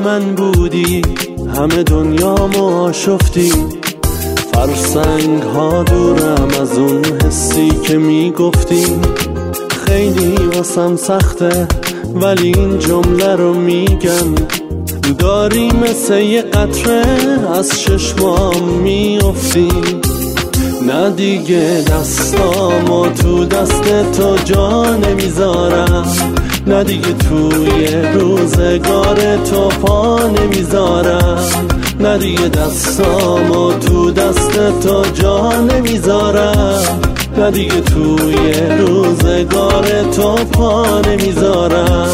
من بودی، همه دنیامو آشفتی. فرسنگ ها دورم از اون حسی که میگفتی. خیلی واسم سخته ولی این جمله رو میگم، داری مثل یه قطره از چشمام میافتی. نه دیگه دستامو تو دست تو جا نمیذارم، نه دیگه توی روزگار تو پا نمیذارم، نه دیگه دستامو تو دست تو جا نمیذارم، نه دیگه توی روزگار تو پا نمیذارم.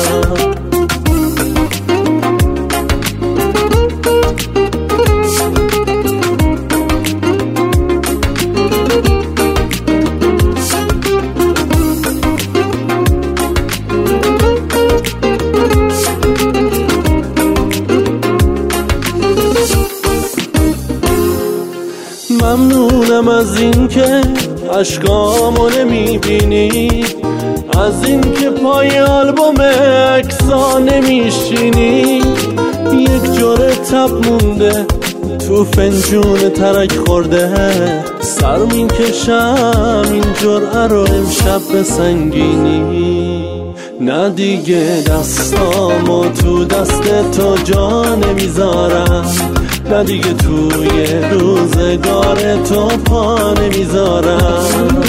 ممنونم از این که عشقامو نمیبینی، از این که پای آلبوم عکسا نمیشینی. یک جوره تب مونده تو فنجون ترک خورده، سر میکشم این جرعه رو امشب به سنگینی. نه دیگه دستامو تو دست تو جا نمیذارم، نه دیگه توی روزگار تو پا نمیذارم.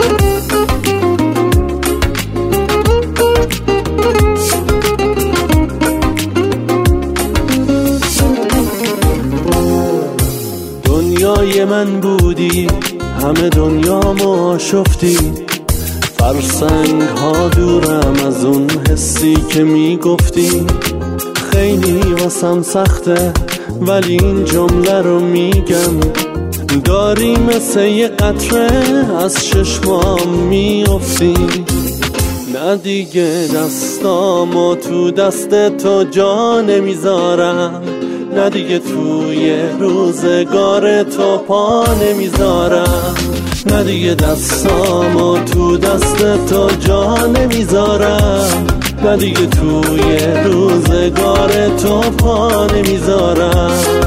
دنیای من بودی، همه دنیامو آشفتی. فرسنگ ها دورم از اون حسی که میگفتی. خیلی واسم سخته ولی این جمله رو میگم، داری مثل یه قطره از چشمام میافتی. نه دیگه دستامو تو دست تو جا نمیذارم، نه دیگه توی روزگار تو پا نمیذارم، نه دیگه دستامو تو دست تو جا نمیذارم، نه دیگه توی روزگار تو پا نمیذارم.